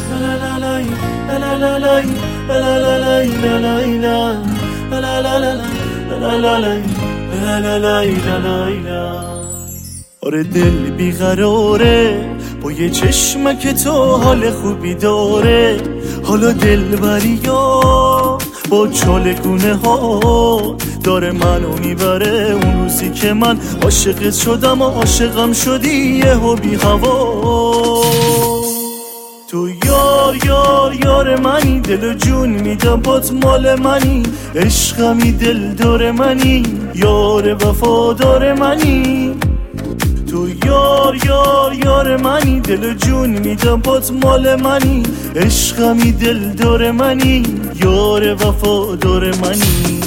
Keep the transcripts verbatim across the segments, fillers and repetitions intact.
la la la la la la la la la la la la. آره دل بیقراره با یه چشمک تو حال خوبی داره، حالا دل بریا با چالگونه ها داره منو میبره. اون روزی که من عاشقت شدم و عاشقم شدی یه هو بی هوا. تو یار یار یار منی، دل و جون میدم بات مال منی، عشقمی دل داره منی، یار وفادار منی. تو یار یار یار منی، دل و جون میدم بات مال منی، عشقمی دل داره منی، یار وفادار منی.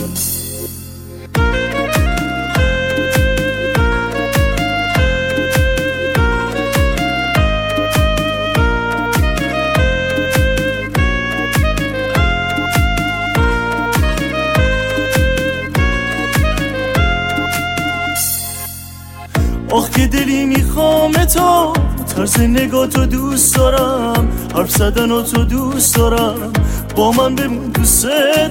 آخ که دلی میخوام تو، طرز نگاه تو دوست دارم، حرف زدن و تو دوست دارم، با من بمون دوست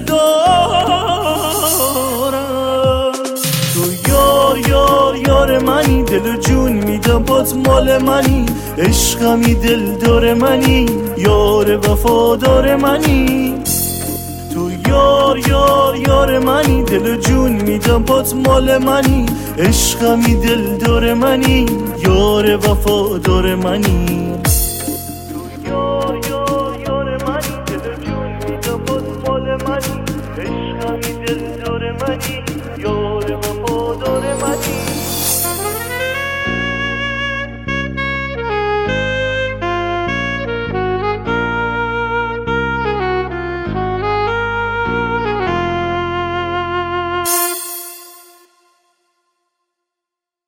دارم. تو یار یار یار منی، دل و جون میدم بات مال منی، عشقمی دل داره منی، یار وفادار منی. تو یار یار یار منی، دل و جون میدم بات مال منی، عشقمی دل داره منی، یار وفادار منی. تو یار یار